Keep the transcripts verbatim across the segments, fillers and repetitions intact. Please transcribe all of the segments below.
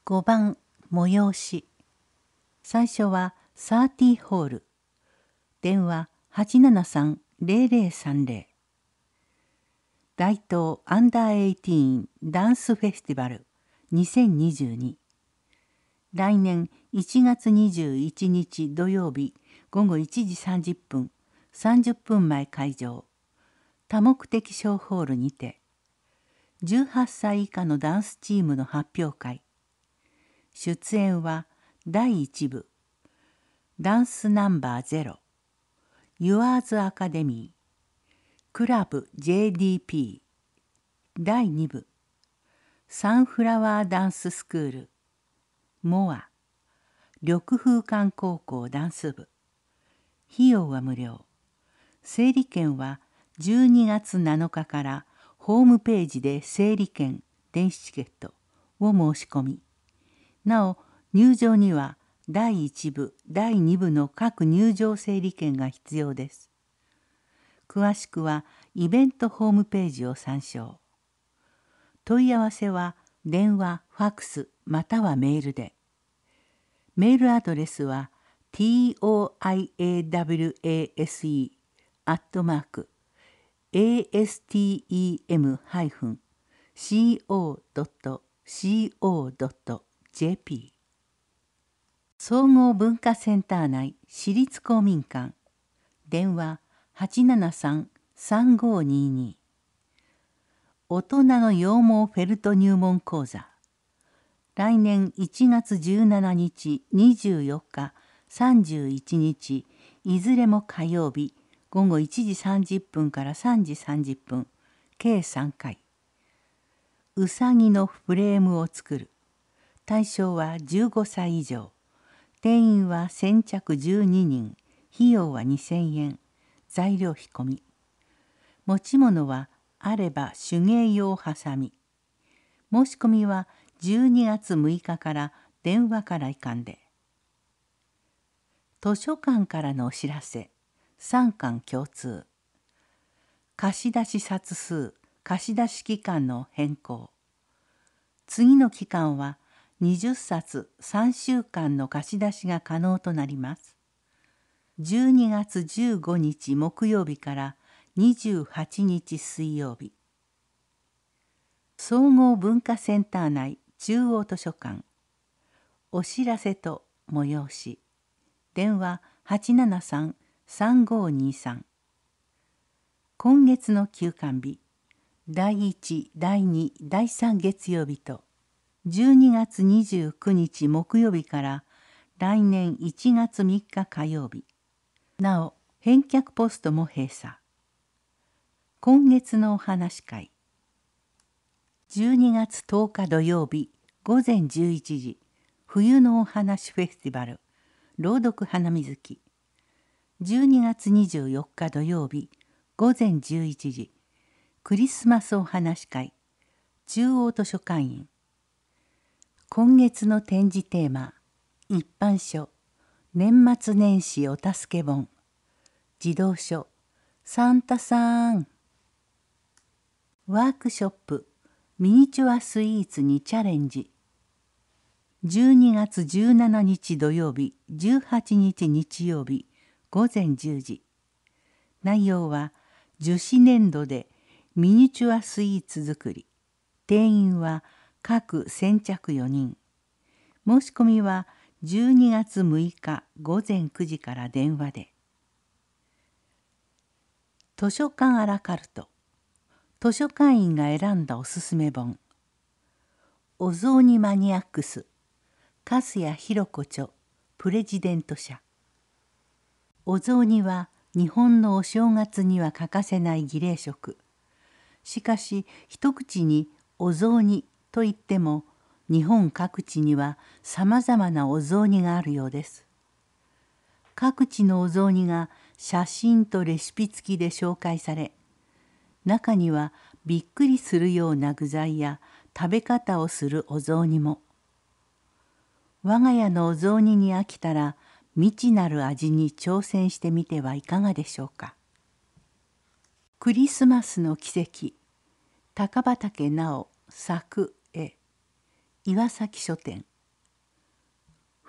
ごばん催し。最初はサーティーホール。電話 はちななさんゼロゼロさんゼロ。大東アンダーじゅうはちダンスフェスティバルにせんにじゅうに。来年いちがつにじゅういちにち土曜日ごごいちじさんじゅっぷん、さんじゅっぷんまえ開場。多目的小ホールにて、じゅうはっさい以下のダンスチームの発表会。出演はだいいち部、ダンスナンバーゼロ、ユアーズアカデミー、クラブ ジェーディーピー、だいに部、サンフラワーダンススクール、モア、緑風館高校ダンス部。費用は無料。整理券はじゅうにがつなのかからホームページで整理券、電子チケットを申し込み、なお入場にはだいいち部、だいに部の各入場整理券が必要です。詳しくはイベントホームページを参照。問い合わせは電話、ファックスまたはメールで。メールアドレスは トイアワセ アットマーク エーエスティーイーエム ハイフン シーオー ドット シーオー ドット ジェーピー。総合文化センター内私立公民館。電話 はちななさんさんごにに。大人の羊毛フェルト入門講座。来年いちがつじゅうしちにち、にじゅうよっか、さんじゅういちにち、いずれも火曜日、ごごいちじさんじゅっぷんからさんじさんじゅっぷん、計さんかい。うさぎのフレームを作る。対象はじゅうごさい以上。定員は先着じゅうににん。費用はにせんえん。材料費込み。持ち物はあれば手芸用ハサミ。申し込みはじゅうにがつむいかから電話からいかんで。図書館からのお知らせ。さんかん共通。貸出冊数、貸出期間の変更。次の期間はにじゅっさつさんしゅうかんの貸し出しが可能となります。じゅうにがつじゅうごにち木曜日からにじゅうはちにち水曜日。総合文化センター内中央図書館。お知らせと催し。電話 はちななさんさんごにさん。今月の休館日。だいいち、だいに、だいさん月曜日と、じゅうにがつにじゅうくにち木曜日から来年いちがつみっか火曜日。なお、返却ポストも閉鎖。今月のお話会。じゅうにがつとおか土曜日ごぜんじゅういちじ、冬のお話フェスティバル、朗読花水木。じゅうにがつにじゅうよっか土曜日ごぜんじゅういちじ、クリスマスお話会、中央図書館員。今月の展示テーマ、一般書、年末年始お助け本、児童書、サンタさん。ワークショップ、ミニチュアスイーツにチャレンジ。じゅうにがつじゅうしちにち土曜日、じゅうはちにち日曜日、ごぜんじゅうじ。内容は、樹脂粘土でミニチュアスイーツ作り。定員は各先着よにん。申し込みはじゅうにがつむいかごぜんくじから電話で。図書館アラカルト。図書館員が選んだおすすめ本。お雑煮マニアックス。粕谷弘子著、プレジデント社。お雑煮は日本のお正月には欠かせない儀礼食。しかし一口にお雑煮と言っても日本各地にはさまざまなお雑煮があるようです。各地のお雑煮が写真とレシピ付きで紹介され、中にはびっくりするような具材や食べ方をするお雑煮も。我が家のお雑煮に飽きたら未知なる味に挑戦してみてはいかがでしょうか。クリスマスの奇跡、高畑直作絵、岩崎書店。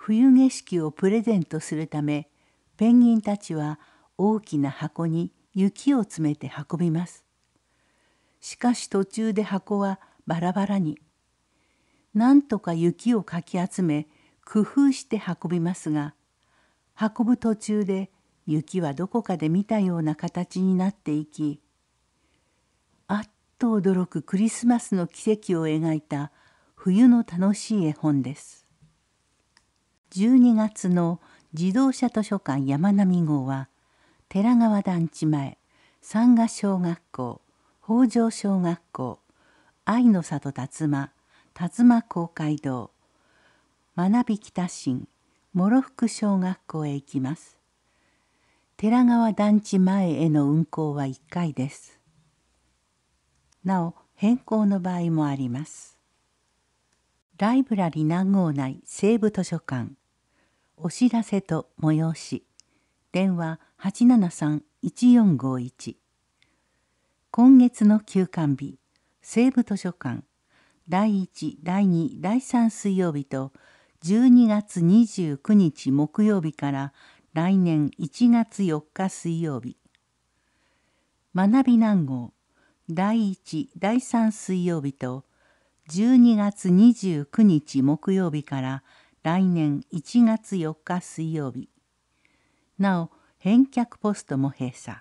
冬景色をプレゼントするため、ペンギンたちは大きな箱に雪を詰めて運びます。しかし途中で箱はバラバラに。なんとか雪をかき集め、工夫して運びますが、運ぶ途中で雪はどこかで見たような形になっていき、あっと驚くクリスマスの奇跡を描いた冬の楽しい絵本です。じゅうにがつの自動車図書館やまなみ号は、寺川団地前、山賀小学校、北条小学校、愛の里辰馬、辰馬公会堂、学び北新、諸福小学校へ行きます。寺川団地前への運行はいっかいです。なお、変更の場合もあります。ライブラリ南郷内西部図書館、お知らせと催し、電話 はちななさんいちよんごいち。今月の休館日、西部図書館、だいいち、だいに、だいさん水曜日と、じゅうにがつにじゅうくにち木曜日から来年いちがつよっか水曜日。学び南郷、だいいち、だいさん水曜日と、じゅうにがつにじゅうくにち木曜日から来年いちがつよっか水曜日。なお、返却ポストも閉鎖。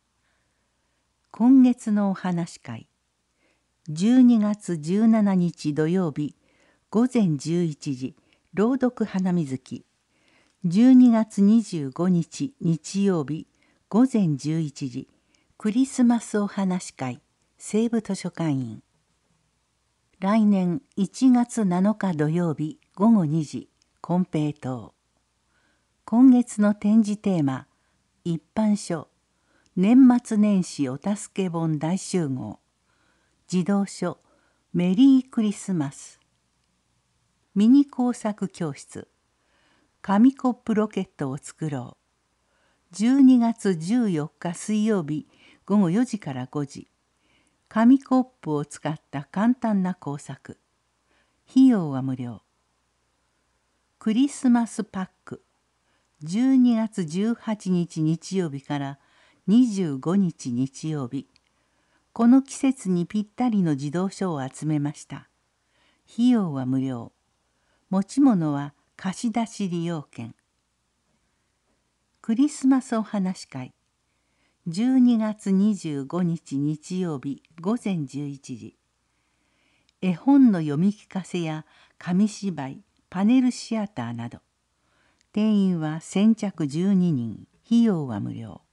今月のお話会。じゅうにがつじゅうしちにち土曜日、ごぜんじゅういちじ、朗読花水木。じゅうにがつにじゅうごにち日曜日、ごぜんじゅういちじ、クリスマスお話会、西部図書館員。来年いちがつなのか土曜日、ごごにじ、金平糖。今月の展示テーマ、一般書、年末年始お助け本大集合。児童書、メリークリスマス。ミニ工作教室、紙コップロケットを作ろう。じゅうにがつじゅうよっか水曜日、ごごよじからごじ。紙コップを使った簡単な工作。費用は無料。クリスマスパック。じゅうにがつじゅうはちにち日曜日からにじゅうごにち日曜日。この季節にぴったりの児童書を集めました。費用は無料。持ち物は貸し出し利用券。クリスマスお話会。じゅうにがつにじゅうごにち日曜日ごぜんじゅういちじ。絵本の読み聞かせや紙芝居、パネルシアターなど。定員は先着じゅうににん。費用は無料。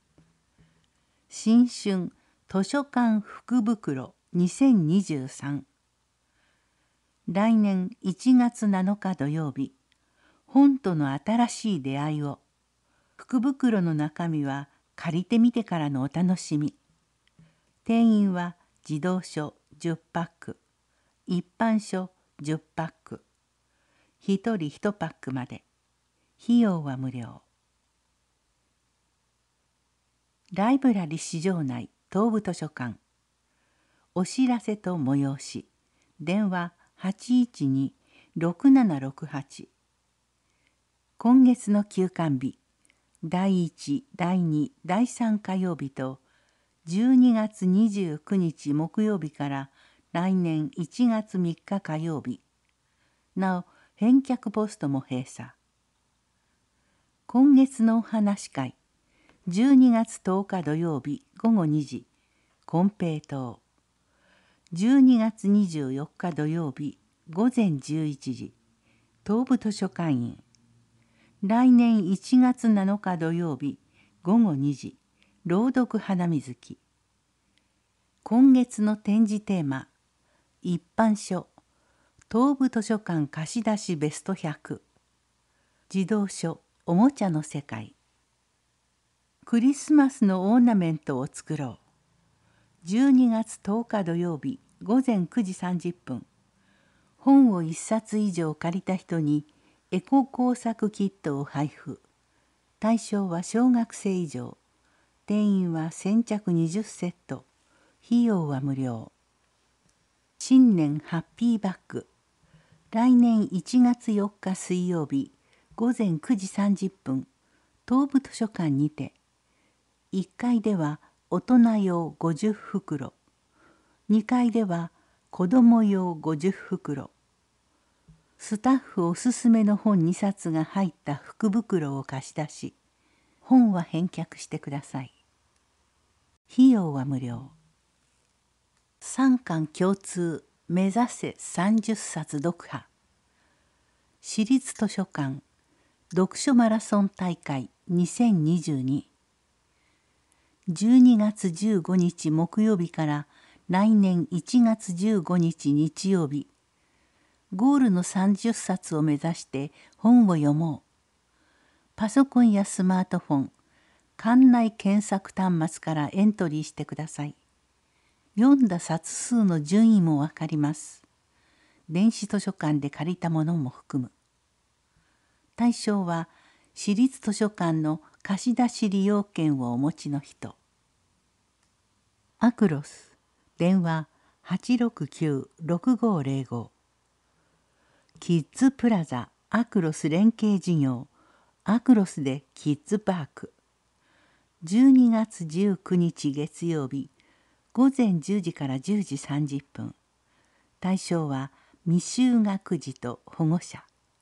新春図書館福袋にせんにじゅうさん。来年いちがつなのか土曜日、本との新しい出会いを。福袋の中身は借りてみてからのお楽しみ。定員は児童書じゅっパック、一般書じゅっパック、ひとりいちパックまで。費用は無料。ライブラリ市場内東部図書館。お知らせと催し。電話 はちいちに ろくななろくはち。今月の休館日。だいいち、だいに、だいさん火曜日とじゅうにがつにじゅうくにち木曜日から来年いちがつみっか火曜日。なお、返却ポストも閉鎖。今月のお話会。じゅうにがつとおか土曜日ごごにじ、金平糖。じゅうにがつにじゅうよっか土曜日ごぜんじゅういちじ、東部図書館員。来年いちがつなのか土曜日ごごにじ、朗読花水木。今月の展示テーマ、一般書、東部図書館貸し出しベストひゃく。児童書、おもちゃの世界。クリスマスのオーナメントを作ろう。じゅうにがつとおか土曜日ごぜんくじさんじゅっぷん。本をいっさつ以上借りた人にエコ工作キットを配布。対象は小学生以上。定員は先着にじゅうセット。費用は無料。新年ハッピーバッグ。来年いちがつよっか水曜日ごぜんくじさんじゅっぷん東部図書館にて、いっかいでは大人用ごじゅっふくろ、にかいでは子ども用ごじゅっふくろ、スタッフおすすめの本にさつが入った福袋を貸し出し、本は返却してください。費用は無料。三巻共通目指せさんじゅっさつ読破。私立図書館読書マラソン大会にせんにじゅうに。じゅうにがつじゅうごにち木曜日から来年いちがつじゅうごにち日曜日。ゴールのさんじゅっさつを目指して本を読もう。パソコンやスマートフォン、館内検索端末からエントリーしてください。読んだ冊数の順位もわかります。電子図書館で借りたものも含む。対象は私立図書館の貸し出し利用券をお持ちの人。アクロス電話 はちろくきゅうろくごぜろご。キッズプラザアクロス連携事業アクロスでキッズパーク。じゅうにがつじゅうくにち月曜日ごぜんじゅうじからじゅうじさんじゅっぷん。対象は未就学児と保護者。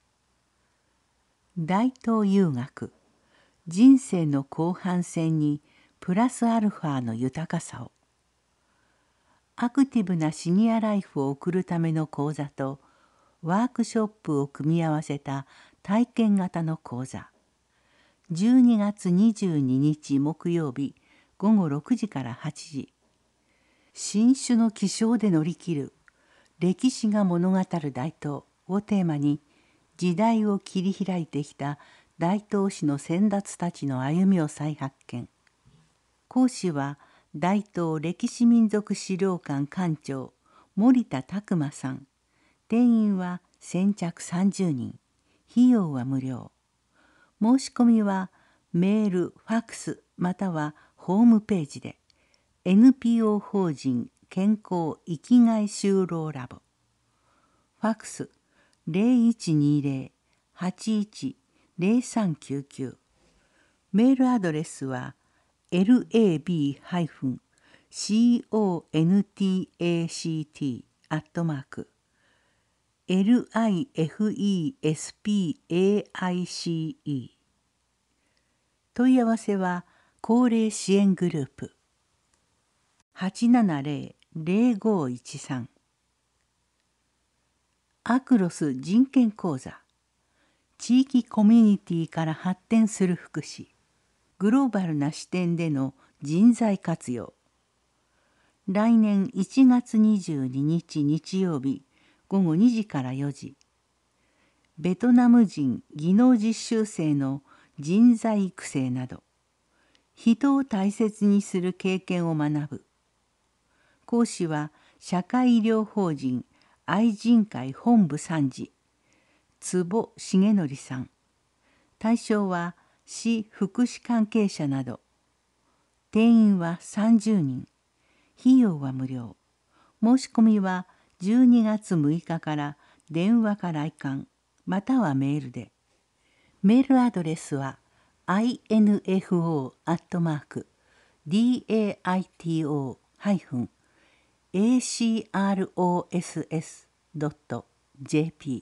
大東遊学人生の後半戦にプラスアルファの豊かさを。アクティブなシニアライフを送るための講座とワークショップを組み合わせた体験型の講座。じゅうにがつにじゅうににち木曜日ごごろくじからはちじ。新種の気象で乗り切る歴史が物語る大東をテーマに、時代を切り開いてきた大東市の先達たちの歩みを再発見。講師は大東歴史民族資料館館長森田拓馬さん。定員は先着さんじゅうにん。費用は無料。申し込みはメール、ファックスまたはホームページで。 エヌピーオー 法人健康生きがい就労ラボ。ファックス ゼロいちにゼロ はちいち ゼロさんきゅうきゅう。メールアドレスは エルエービー コンタクト アットマーク エルアイエフイーエスピーエーアイシーイー。 問い合わせは高齢支援グループ はちななゼロ ゼロごいちさん。アクロス人権講座。地域コミュニティから発展する福祉。グローバルな視点での人材活用。来年いちがつにじゅうににち日曜日ごごにじからよじ。ベトナム人技能実習生の人材育成など、人を大切にする経験を学ぶ。講師は社会医療法人愛人会本部参事坪重則さん。対象は市福祉関係者など。定員はさんじゅうにん。費用は無料。申し込みはじゅうにがつむいかから電話か来館またはメールで。メールアドレスは インフォ アットマーク ディーエーアイティーオー ハイフン エーシーアールオーエスエス ドット ジェーピー。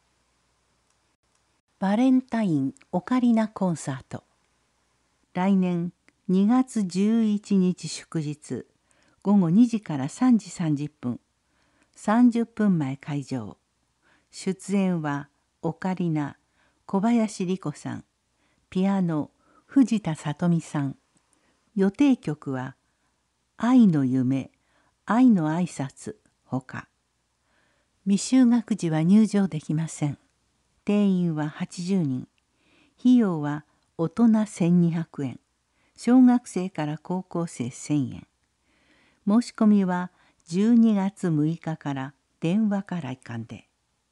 バレンタインオカリナコンサート。来年にがつじゅういちにち祝日ごごにじからさんじさんじゅっぷん。さんじゅっぷんまえ会場。出演はオカリナ小林莉子さん、ピアノ藤田聡美さん。予定曲は愛の夢、愛の挨拶ほか。未就学児は入場できません。定員ははちじゅうにん。費用は大人せんにひゃくえん、小学生から高校生せんえん。申し込みはじゅうにがつむいかから電話か来館で。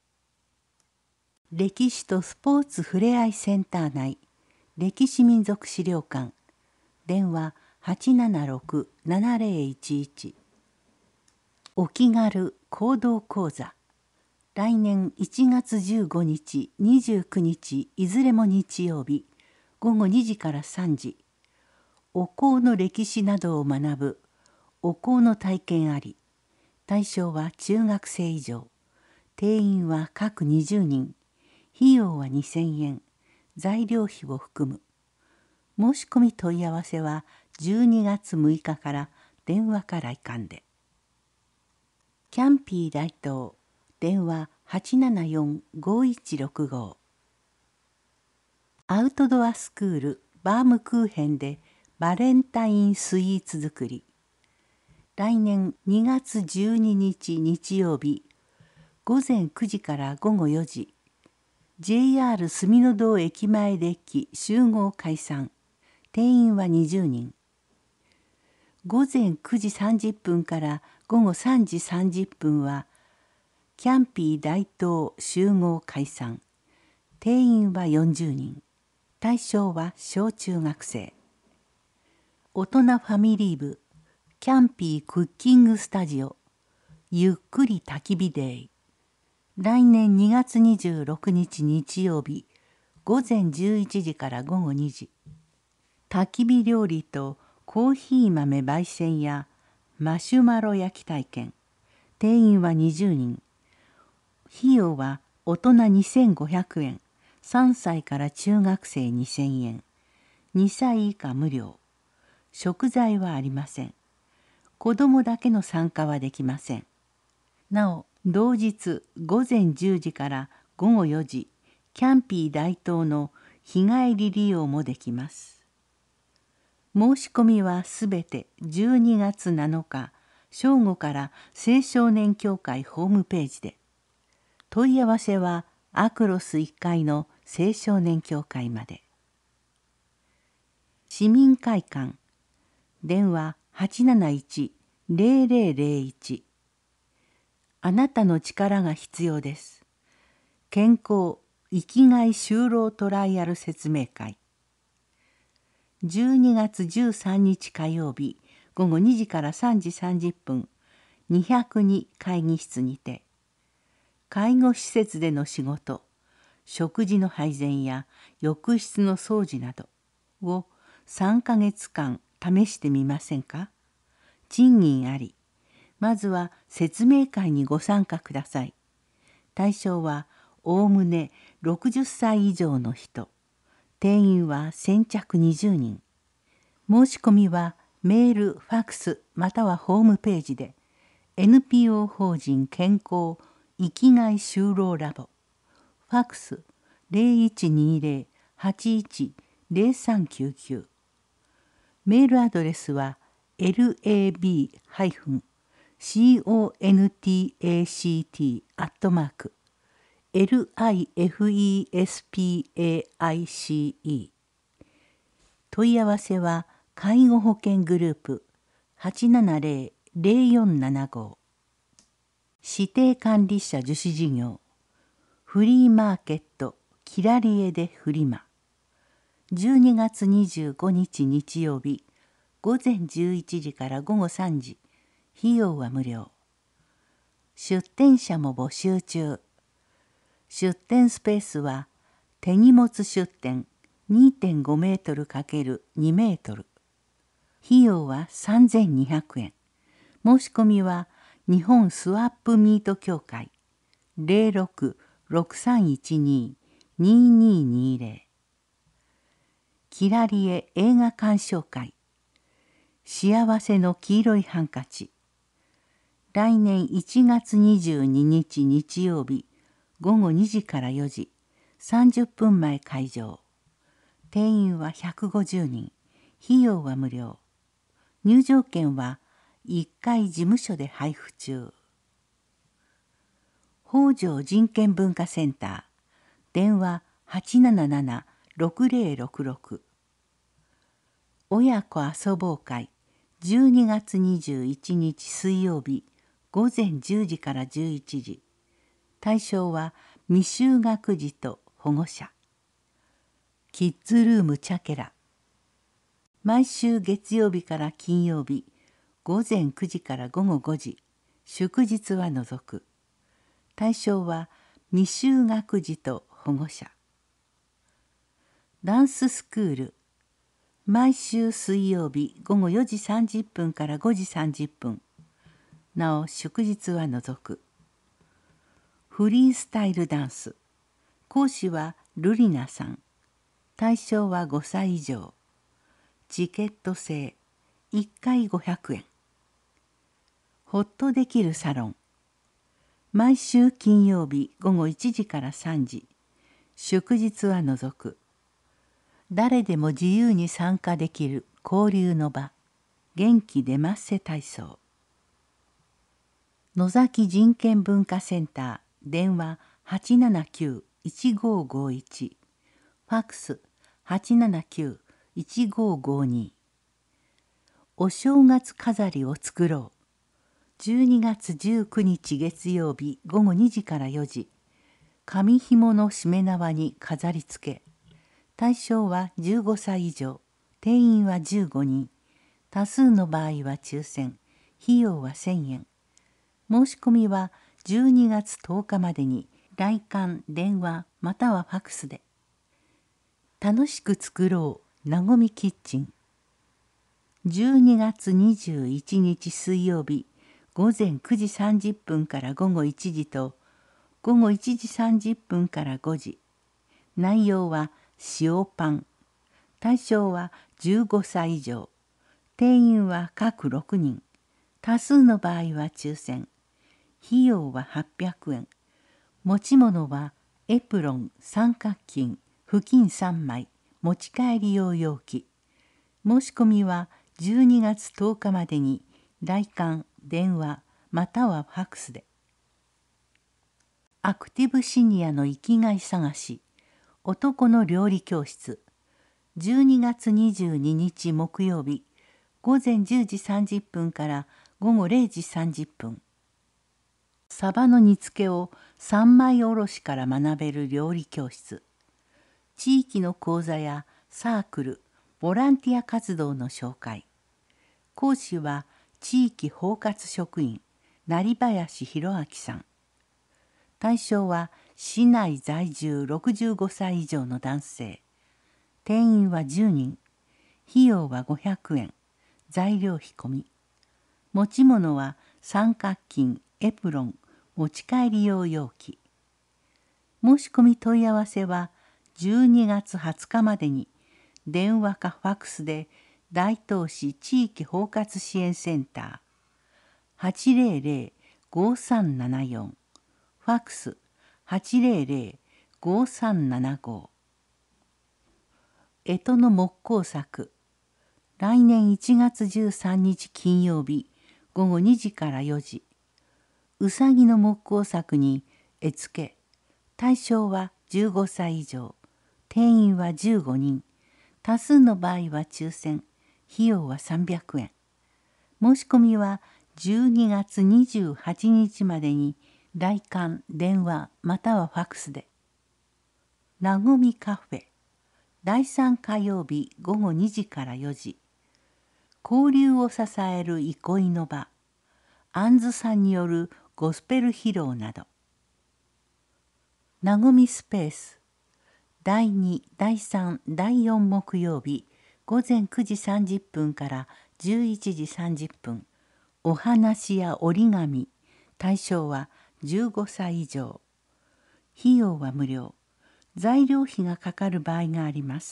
歴史とスポーツふれあいセンター内歴史民族資料館。電話 はちななろく ななゼロいちいち。お気軽行動講座。 来年いちがつじゅうごにち、にじゅうくにちいずれも日曜日、ごごにじからさんじ、お香の歴史などを学ぶお香の体験あり、対象は中学生以上、定員は各にじゅうにん、費用はにせんえん、材料費を含む。申し込み問い合わせはじゅうにがつむいかから電話か来館で。キャンピー大東、電話 はちななよんごいちろくご。アウトドアスクールバームクーヘンでバレンタインスイーツ作り。来年にがつじゅうににち日曜日、ごぜんくじからごごよじ、ジェイアール 住の堂駅前デッキ集合解散。定員はにじゅうにん。ごぜんくじさんじゅっぷんからごごさんじさんじゅっぷんは、キャンピー大東集合解散。定員はよんじゅうにん。対象は小中学生。大人ファミリー部、キャンピークッキングスタジオ、ゆっくり焚き火デイ。来年にがつにじゅうろくにち日曜日、ごぜんじゅういちじからごごにじ。焚き火料理とコーヒー豆焙煎やマシュマロ焼き体験。定員はにじゅうにん。費用は大人にせんごひゃくえん、さんさいから中学生にせんえん、にさい以下無料。食材はありません。子どもだけの参加はできません。なお、同日ごぜんじゅうじからごごよじ、キャンピー大東の日帰り利用もできます。申し込みはすべてじゅうにがつなのか、正午から青少年協会ホームページで。問い合わせはアクロスいっかいの青少年協会まで。市民会館、電話 はちなないちぜろぜろぜろいち。あなたの力が必要です。健康生きがい就労トライアル説明会。じゅうにがつじゅうさんにち火曜日、ごごにじからさんじさんじゅっぷん、にひゃくに会議室にて、介護施設での仕事、食事の配膳や浴室の掃除などをさんかげつかん試してみませんか？賃金あり。まずは説明会にご参加ください。対象はおおむねろくじゅっさい以上の人。定員は先着にじゅうにん。申し込みはメール、ファックスまたはホームページで エヌピーオー 法人健康生きがい就労ラボ。ファックス ゼロいちにゼロ はちいち ゼロさんきゅうきゅう。メールアドレスは エルエービー ハイフン コンタクト アットマーク リフェスパイク。問い合わせは介護保険グループ はちななぜろ ぜろよんななご。指定管理者樹脂事業フリーマーケットキラリエでフリマ。じゅうにがつにじゅうごにち日曜日、ごぜんじゅういちじからごごさんじ。費用は無料。出店者も募集中。出店スペースは手荷物出店 にてんごメートル×にメートル。費用はさんぜんにひゃくえん。申し込みは日本スワップミート協会 ゼロろく ろくさんいちに にににゼロ。キラリエ映画鑑賞会幸せの黄色いハンカチ。来年いちがつにじゅうににち日曜日、ごごにじからよじ、さんじゅっぷんまえ開場。定員はひゃくごじゅうにん。費用は無料。入場券はいっかい事務所で配布中。北条人権文化センター。電話 はちなななな ろくぜろろくろく。親子遊ぼう会じゅうにがつにじゅういちにち水曜日ごぜんじゅうじからじゅういちじ。対象は未就学児と保護者。キッズルームチャケラ。毎週月曜日から金曜日ごぜんくじからごごごじ。祝日は除く。 対象は未就学児と保護者。ダンススクール、毎週水曜日午後よじさんじゅっぷんからごじさんじゅっぷん、なお祝日は除く。フリースタイルダンス、講師はルリナさん、対象はごさい以上、チケット制、いっかいごひゃくえん。ほっとできるサロン、毎週金曜日午後いちじからさんじ、祝日は除く。誰でも自由に参加できる交流の場、元気出まっせ体操。野崎人権文化センター、電話 はちななきゅう いちごごいち、ファックス はちななきゅう いちごごに。お正月飾りを作ろう。じゅうにがつじゅうくにち月曜日午後にじからよじ、紙紐のしめ縄に飾り付け。対象はじゅうごさい以上、定員はじゅうごにん、多数の場合は抽選、費用はせんえん。申し込みはじゅうにがつとおかまでに来館電話またはファックスで。楽しく作ろうなごみキッチン。じゅうにがつにじゅういちにち水曜日午前くじさんじゅっぷんから午後いちじと午後いちじさんじゅっぷんからごじ。内容は塩パン。対象はじゅうごさい以上。定員は各ろくにん。多数の場合は抽選。費用ははっぴゃくえん。持ち物はエプロン、三角巾、布巾さんまい、持ち帰り用容器。申し込みはじゅうにがつとおかまでに来館、電話、またはファックスで。アクティブシニアの生きがい探し、男の料理教室。じゅうにがつにじゅうににち木曜日、午前じゅうじさんじゅっぷんから午後れいじさんじゅっぷん。サバの煮付けを三枚おろしから学べる料理教室。地域の講座やサークル、ボランティア活動の紹介。講師は地域包括職員、成林博明さん。対象は市内在住ろくじゅうごさい以上の男性。定員はじゅうにん。費用はごひゃくえん。材料費込み。持ち物は三角巾、エプロン、持ち帰り用容器。申し込み問い合わせはじゅうにがつはつかまでに電話かファックスで大東市地域包括支援センター はちぜろぜろ ごさんななよん、ファックス はちぜろぜろ ごさんななご。干支の木工作。来年いちがつじゅうさんにち金曜日午後にじからよじ。うさぎの木工作に絵付け。対象はじゅうごさい以上。定員はじゅうごにん。多数の場合は抽選。費用はさんびゃくえん。申し込みはじゅうにがつにじゅうはちにちまでに来館、電話またはファックスで。なごみカフェ。だいさん火曜日午後にじからよじ。交流を支える憩いの場。あんずさんによるゴスペル披露など。なごみスペース。だいに、だいさん、だいよん木曜日午前くじさんじゅっぷんからじゅういちじさんじゅっぷん。お話や折り紙。対象はじゅうごさい以上。費用は無料。材料費がかかる場合があります。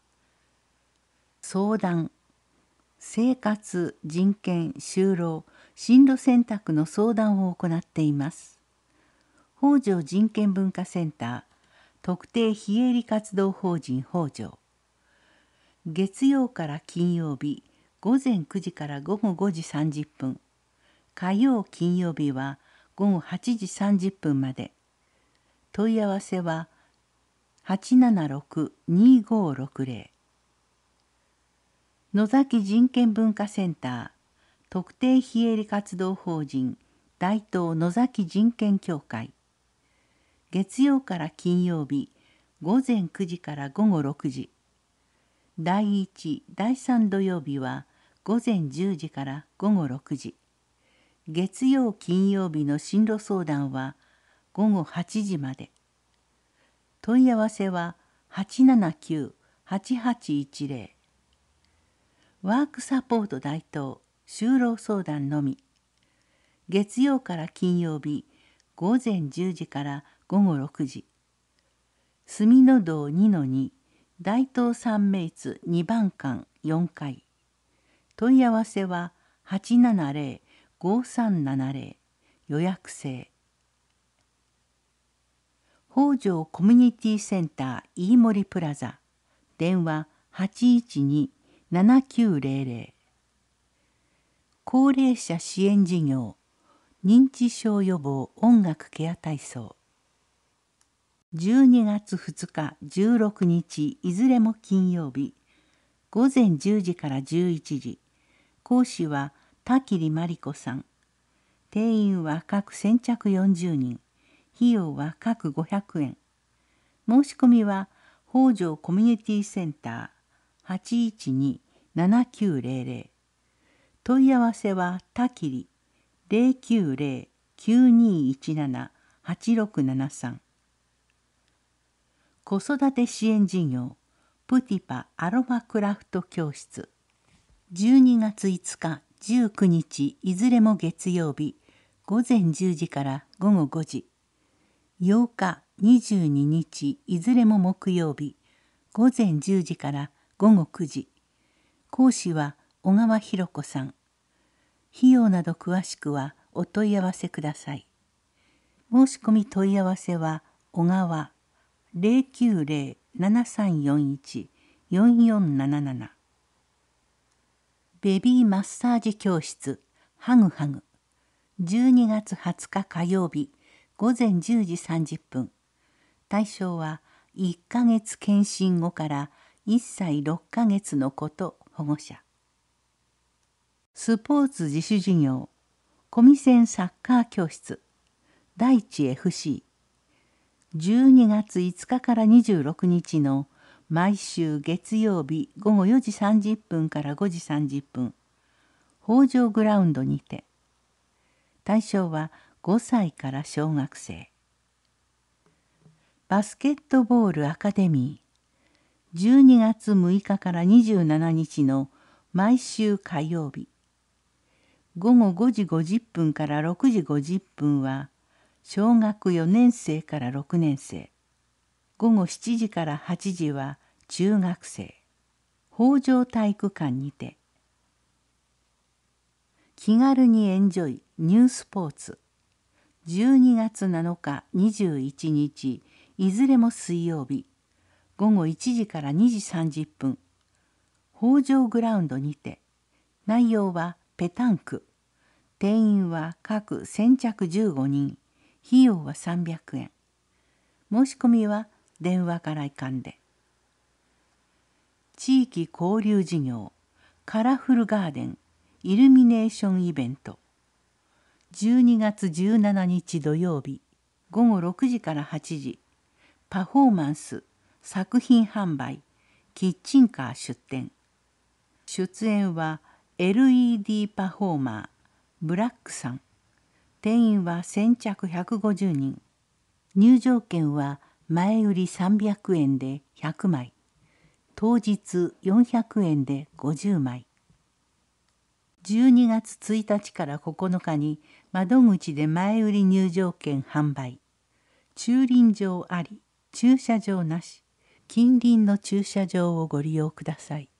相談。生活、人権、就労、進路選択の相談を行っています。北条人権文化センター特定非営利活動法人北条。月曜から金曜日午前くじから午後ごじさんじゅっぷん。火曜金曜日は午後はちじさんじゅっぷんまで。問い合わせははちななろく にごろくぜろ。野崎人権文化センター特定非営利活動法人大東野崎人権協会。月曜から金曜日午前くじから午後ろくじ。だいいち、だいさん土曜日は午前じゅうじから午後ろくじ。月曜金曜日の進路相談はごごはちじまで。問い合わせははちななきゅう はちはちいちゼロ。ワークサポート大東就労相談のみ。月曜から金曜日ごぜんじゅうじからごごろくじ。住の堂 にのに 大東三名津にばん館よんかい。問い合わせははちななゼロ ごさんななゼロ。予約制。北条コミュニティセンター飯森プラザ。電話はちいちに ななきゅうゼロゼロ。高齢者支援事業認知症予防音楽ケア体操。じゅうにがつふつかじゅうろくにちいずれも金曜日ごぜんじゅうじからじゅういちじ。講師は田切真理子さん。定員は各先着よんじゅうにん。費用は各ごひゃくえん。申し込みは北条コミュニティセンター はちいちに ななきゅうゼロゼロ。問い合わせは田切 ゼロきゅうゼロ きゅうにいちなな はちろくななさん。子育て支援事業プティパアロマクラフト教室。じゅうにがついつかじゅうくにちいずれも月曜日ごぜんじゅうじからごごごじ。ようかにじゅうににちいずれも木曜日ごぜんじゅうじからごごくじ。講師は小川弘子さん。費用など詳しくはお問い合わせください。申し込み問い合わせは小川 ゼロきゅうゼロ ななさんよんいち よんよんなななな。ベビーマッサージ教室ハグハグ。じゅうにがつはつか火曜日ごぜんじゅうじさんじゅっぷん。対象はいっかげつ検診後からいっさいろっかげつの子と保護者。スポーツ自主事業コミセンサッカー教室大地 エフシー。じゅうにがついつかからにじゅうろくにちの毎週月曜日ごごよじさんじゅっぷんからごじさんじゅっぷん。北条グラウンドにて。対象はごさいから小学生。バスケットボールアカデミー。じゅうにがつむいかからにじゅうしちにちの毎週火曜日。ごごごじごじゅっぷんからろくじごじゅっぷんは小学よねんせいからろくねんせい。ごごしちじからはちじは中学生。北条体育館にて。気軽にエンジョイニュースポーツ。じゅうにがつなのかにじゅういちにちいずれも水曜日ごごいちじからにじさんじゅっぷん。北条グラウンドにて。内容はペタンク。定員は各先着じゅうごにん。費用はさんびゃくえん。申し込みは電話からいかんで。地域交流事業カラフルガーデンイルミネーションイベント。じゅうにがつじゅうしちにち土曜日ごごろくじからはちじ。パフォーマンス作品販売キッチンカー出店。出演は エルイーディー パフォーマーブラックさん。定員は先着ひゃくごじゅうにん。入場券は前売りさんびゃくえんでひゃくまい。当日よんひゃくえんでごじゅうまい。じゅうにがつついたちからここのかに窓口で前売り入場券販売。駐輪場あり、駐車場なし。近隣の駐車場をご利用ください。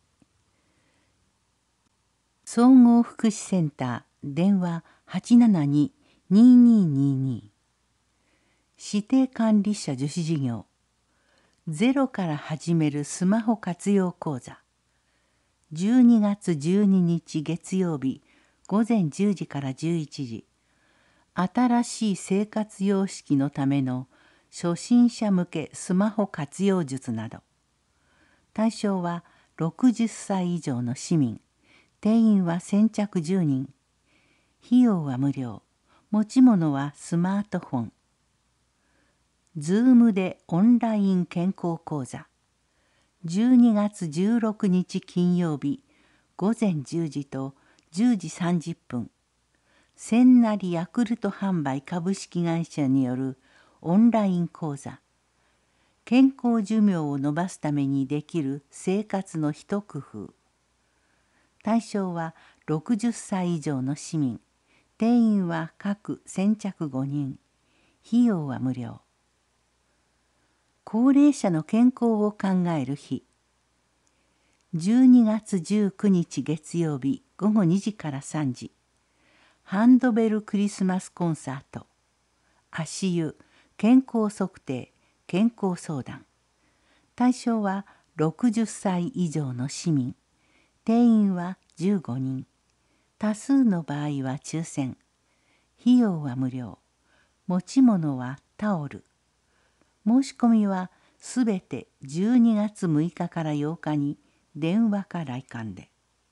総合福祉センター電話 はちななに にーにーにーにー。指定管理者受資事業ゼロから始めるスマホ活用講座。じゅうにがつじゅうににち月曜日ごぜんじゅうじからじゅういちじ。新しい生活様式のための初心者向けスマホ活用術など。対象はろくじゅっさい以上の市民。定員は先着じゅうにん。費用は無料。持ち物はスマートフォン。ズームでオンライン健康講座。じゅうにがつじゅうろくにち金曜日ごぜんじゅうじとじゅうじさんじゅっぷん。千成ヤクルト販売株式会社によるオンライン講座、健康寿命を延ばすためにできる生活の一工夫。対象はろくじゅっさい以上の市民、定員は各先着ごにん、費用は無料。高齢者の健康を考える日、じゅうにがつじゅうくにち月曜日ごごにじからさんじ、ハンドベルクリスマスコンサート、足湯、健康測定、健康相談。対象はろくじゅっさい以上の市民、定員はじゅうごにん、多数の場合は抽選。費用は無料。持ち物はタオル。申し込みはすべてじゅうにがつむいかからようかに電話か来館で。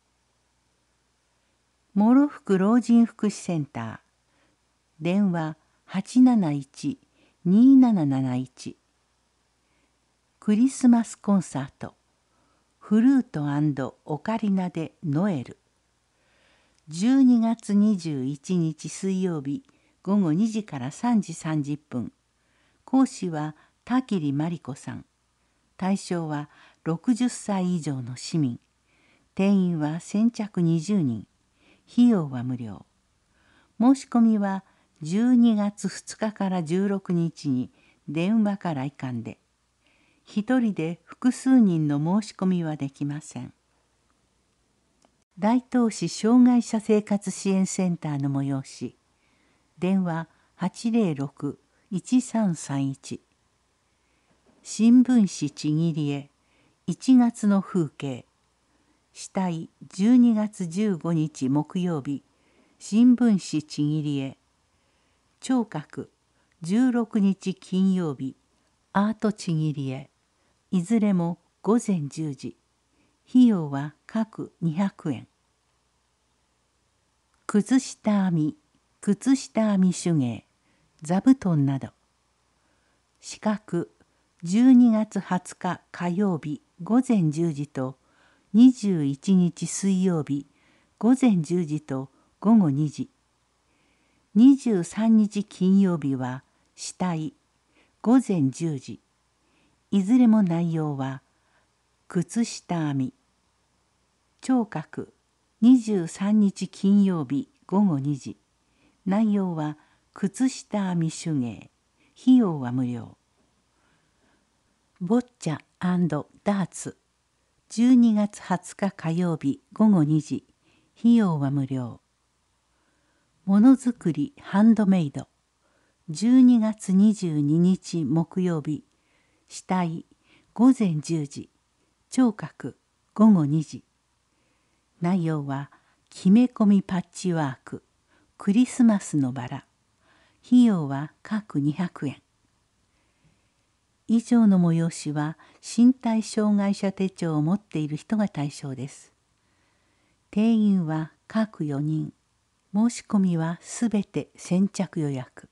諸福老人福祉センター、電話 はちなないち にーなななないち。クリスマスコンサート、フルート&オカリナでノエル。じゅうにがつにじゅういちにち水曜日ごごにじからさんじさんじゅっぷん。講師は田切真理子さん。対象はろくじゅっさい以上の市民。定員は先着にじゅうにん。費用は無料。申し込みはじゅうにがつふつかからじゅうろくにちに電話か来館で。一人で複数人の申し込みはできません。大東市障害者生活支援センターの催し、電話 はちぜろろく いちさんさんいち。新聞紙ちぎり絵、いちがつの風景。主体じゅうにがつじゅうごにち木曜日、新聞紙ちぎり絵。聴覚じゅうろくにち金曜日、アートちぎり絵。いずれもごぜんじゅうじ。費用は各にひゃくえん。靴下編み、靴下編み手芸、座布団など。資格じゅうにがつはつか火曜日ごぜんじゅうじとにじゅういちにち水曜日ごぜんじゅうじとごごにじ。にじゅうさんにち金曜日は主体ごぜんじゅうじ。いずれも内容は靴下編み。聴覚にじゅうさんにち金曜日ごごにじ。内容は靴下編み手芸。費用は無料。ボッチャ&ダーツじゅうにがつはつか火曜日ごごにじ。費用は無料。ものづくりハンドメイドじゅうにがつにじゅうににち木曜日。主体ごぜんじゅうじ。聴覚ごごにじ。内容は木目込みパッチワーク、クリスマスのバラ。費用は各にひゃくえん。以上の催しは身体障害者手帳を持っている人が対象です。定員は各よにん。申し込みはすべて先着予約。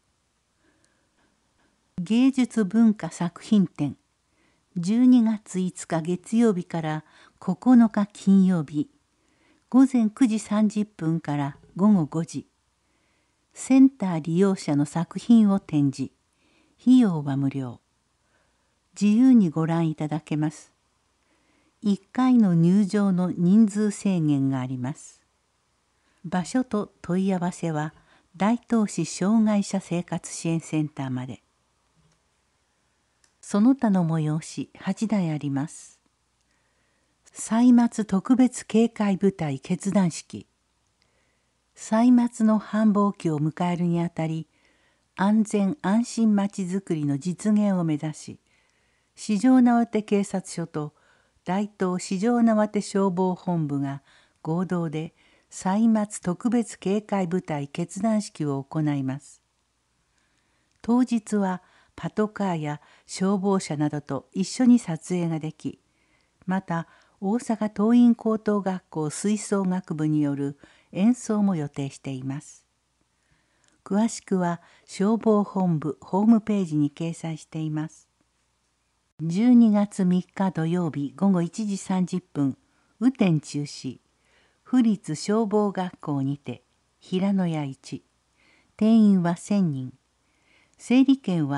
芸術文化作品展じゅうにがついつか月曜日からここのか金曜日ごぜんくじさんじゅっぷんからごごごじ。センター利用者の作品を展示。費用は無料。自由にご覧いただけます。いっかいの入場の人数制限があります。場所と問い合わせは大東市障害者生活支援センターまで。その他の催しはちだいあります。歳末特別警戒部隊結団式。歳末の繁忙期を迎えるにあたり、安全安心まちづくりの実現を目指し、四条畷警察署と大東四条畷消防本部が合同で歳末特別警戒部隊結団式を行います。当日はパトカーや消防車などと一緒に撮影ができ、また大阪桐蔭高等学校吹奏楽部による演奏も予定しています。詳しくは消防本部ホームページに掲載しています。じゅうにがつみっか土曜日ごごいちじさんじゅっぷん、雨天中止。府立消防学校にて平野屋いち。定員はせんにん。整理券は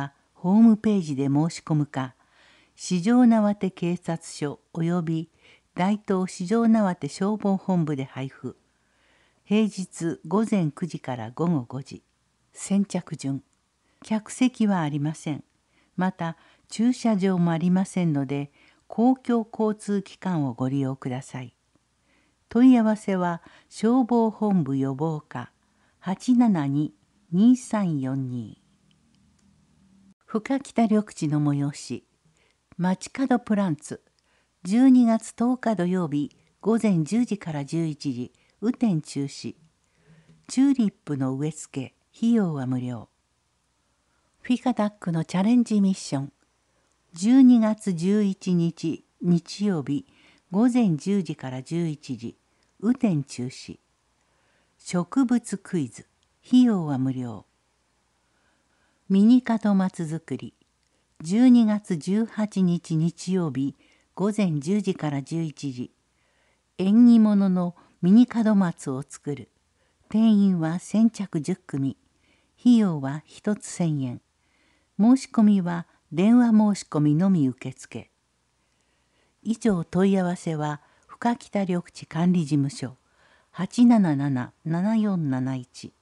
ホームページで申し込むか、四条畷警察署および大東四条畷消防本部で配布。平日午前くじから午後ごじ。先着順。客席はありません。また駐車場もありませんので、公共交通機関をご利用ください。問い合わせは消防本部予防課 はちななに にさんよんに。深北緑地の催し、街角プランツ、じゅうにがつとおか土曜日午前じゅうじからじゅういちじ、雨天中止。チューリップの植え付け、費用は無料。フィカダックのチャレンジミッション、じゅうにがつじゅういちにち日曜日午前じゅうじからじゅういちじ、雨天中止。植物クイズ、費用は無料。ミニ門松作り、じゅうにがつじゅうはちにち日曜日午前じゅうじからじゅういちじ。縁起物のミニ門松を作る。定員は先着じゅっくみ。費用はひとつせんえん。申し込みは電話申し込みのみ受付。以上問い合わせは深北緑地管理事務所 はちなななな ななよんなないち。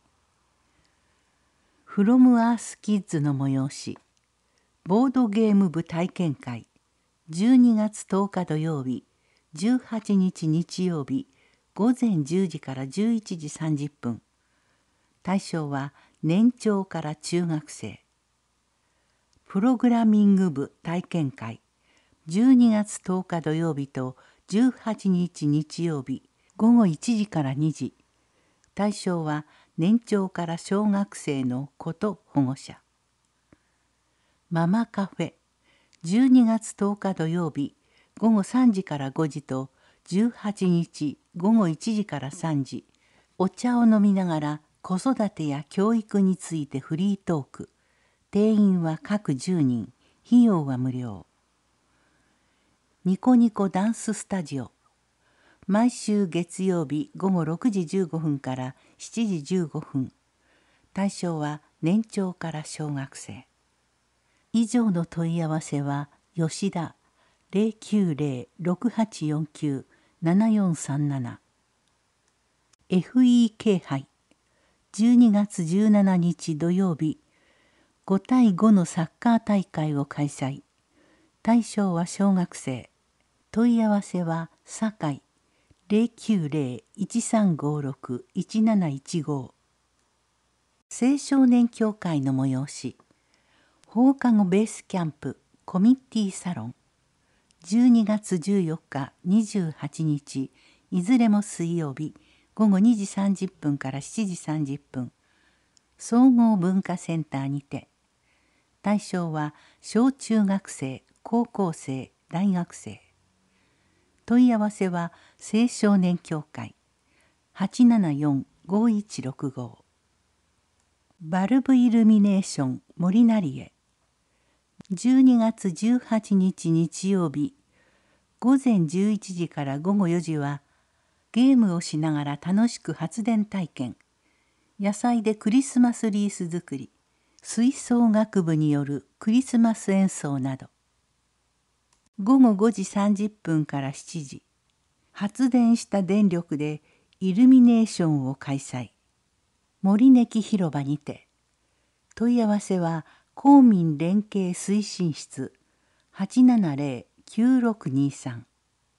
フロムアースキッズの催し、ボードゲーム部体験会、じゅうにがつとおか土曜日、じゅうはちにち日曜日、午前じゅうじからじゅういちじさんじゅっぷん。対象は年長から中学生。プログラミング部体験会、じゅうにがつとおか土曜日とじゅうはちにち日曜日、午後いちじからにじ。対象は年長から小学生の子と保護者。ママカフェ、じゅうにがつとおか土曜日、午後さんじからごじとじゅうはちにち午後いちじからさんじ。お茶を飲みながら子育てや教育についてフリートーク。定員は各じゅうにん、費用は無料。ニコニコダンススタジオ、毎週月曜日午後ろくじじゅうごふんからしちじじゅうごふん。対象は年長から小学生。以上の問い合わせは吉田 ゼロきゅうゼロ ろくはちよんきゅう ななよんさんなな。エフイーケー 杯、じゅうにがつじゅうしちにち土曜日、ごたいごのサッカー大会を開催。対象は小学生。問い合わせは堺 ゼロきゅうゼロ いちさんごろく いちなないちご。青少年協会の催し、放課後ベースキャンプコミッティサロン、じゅうにがつじゅうよっかにじゅうはちにち、いずれも水曜日ごごにじさんじゅっぷんからしちじさんじゅっぷん、総合文化センターにて。対象は小中学生、高校生、大学生。問い合わせは青少年協会 はちななよん ごいちろくご。バルブイルミネーション森成へ、じゅうにがつじゅうはちにち日曜日、午前じゅういちじから午後よじはゲームをしながら楽しく発電体験、野菜でクリスマスリース作り、吹奏楽部によるクリスマス演奏など。ごごごじさんじゅっぷんからしちじ、発電した電力でイルミネーションを開催。森根木広場にて。問い合わせは公民連携推進室 はちななゼロ きゅうろくにさん。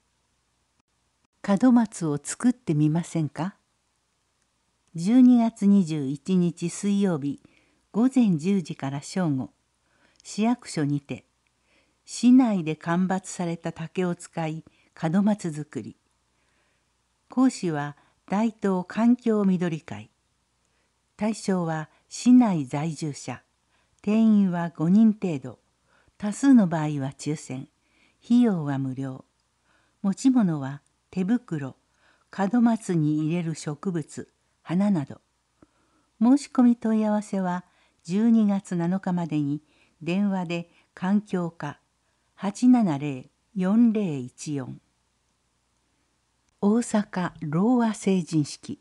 門松を作ってみませんか。じゅうにがつにじゅういちにち水曜日午前じゅうじから正午、市役所にて。市内で間伐された竹を使い門松作り。講師は大東環境緑会。対象は市内在住者。定員はごにん程度。多数の場合は抽選。費用は無料。持ち物は手袋、門松に入れる植物、花など。申し込み問い合わせはじゅうにがつなのかまでに電話で環境課 はちななゼロ よんゼロいちよん。大阪ろうあ成人式。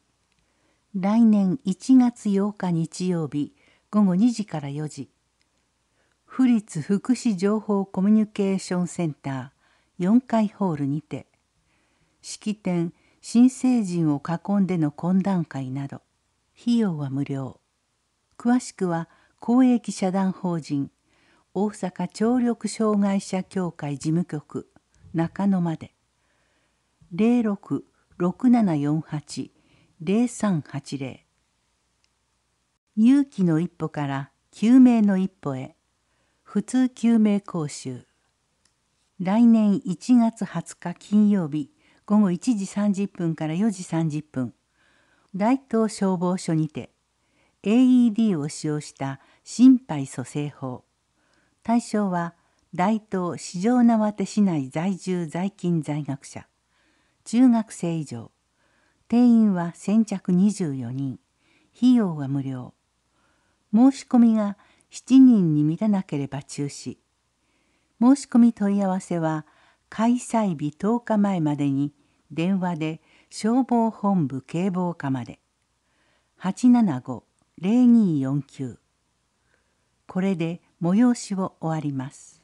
来年いちがつようか日曜日午後にじからよじ。 府立福祉情報コミュニケーションセンターよんかいホールにて、式典新成人を囲んでの懇談会など、費用は無料。詳しくは公益社団法人大阪聴力障害者協会事務局中野まで ゼロろく ろくななよんはち ゼロさんはちゼロ 勇気の一歩から救命の一歩へ普通救命講習。来年いちがつはつか金曜日ごごいちじさんじゅっぷんからよじさんじゅっぷん、大東消防署にて エーイーディー を使用した心肺蘇生法。対象は大東四条畷市内在住在勤在学者、中学生以上。定員は先着にじゅうよにん。費用は無料。申し込みがしちにんに満たなければ中止。申し込み問い合わせは開催日とおかまえまでに電話で消防本部警防課まで はちななご ゼロにーよんきゅう。これで催しを終わります。